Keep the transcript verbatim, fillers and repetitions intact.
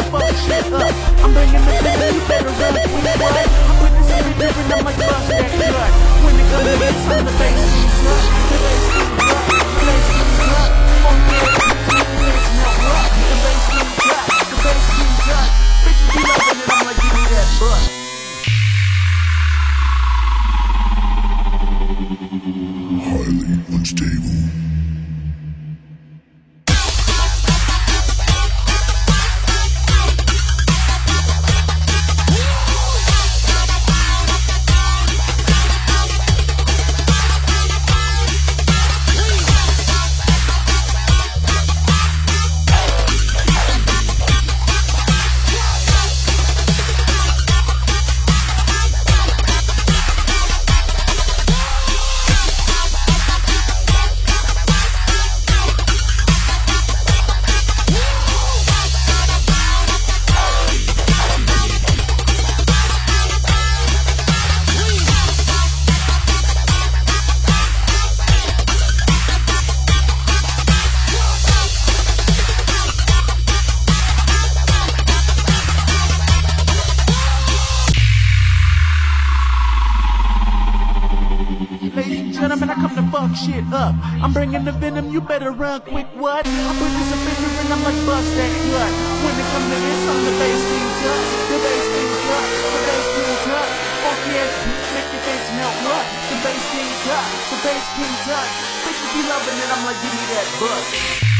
fuck shit up. I'm bringing the venom, you better run quick, what? I'm with this every different, I'm like bust that cut. When it comes to this, I'm the bass king cut. The bass king cut, the bass king cut. Funky ass bitch, make your face melt what? The bass king cut, the bass king cut. Bitches be loving it, I'm like give me that butt. Highly unstable. Ladies and gentlemen, I come to fuck shit up. I'm bringing the venom, you better run quick, what? I'm with this offender and I'm like bust that cut. When it come to this, I'm the bass king cut. The bass king cut, the bass king cut. Funky ass bitch, make your face melt what? The bass king cut, the bass king cut. Bitches be loving it, I'm like give me that butt.